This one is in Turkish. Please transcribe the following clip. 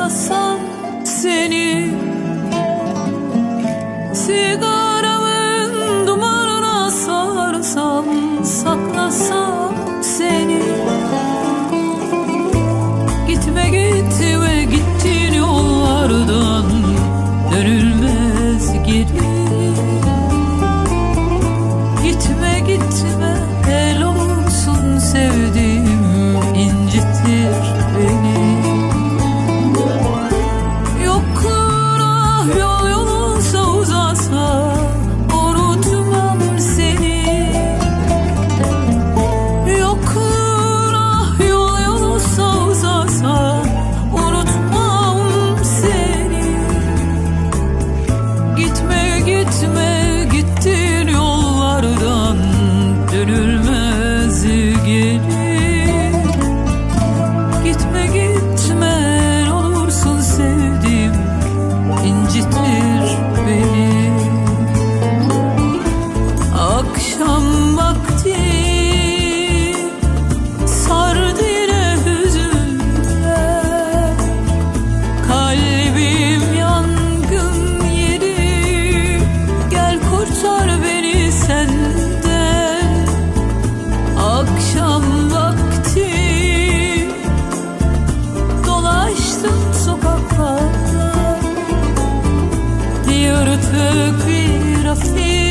saklasam seni, sigaramın dumanına sarsam, saklasam seni. Gitme gitme gittin yollardan, dönülmez geri. Gitme gitme el olsun sevdiğim, incitir beni. Yokluğuna yol yolunsa uzasa, unutmam seni. Yokluğuna yol yolunsa uzasa, unutmam seni. Gitme gitme gittin yollardan, dönülmez geri. Gitme gitme olursun sevdiğim, incitir beni. Akşam vakti sardı yine hüzünler, kalbim yangın yeri. Gel kurtar beni senden. Akşam vakti dolaştım sokaklarda, yırtık bir afil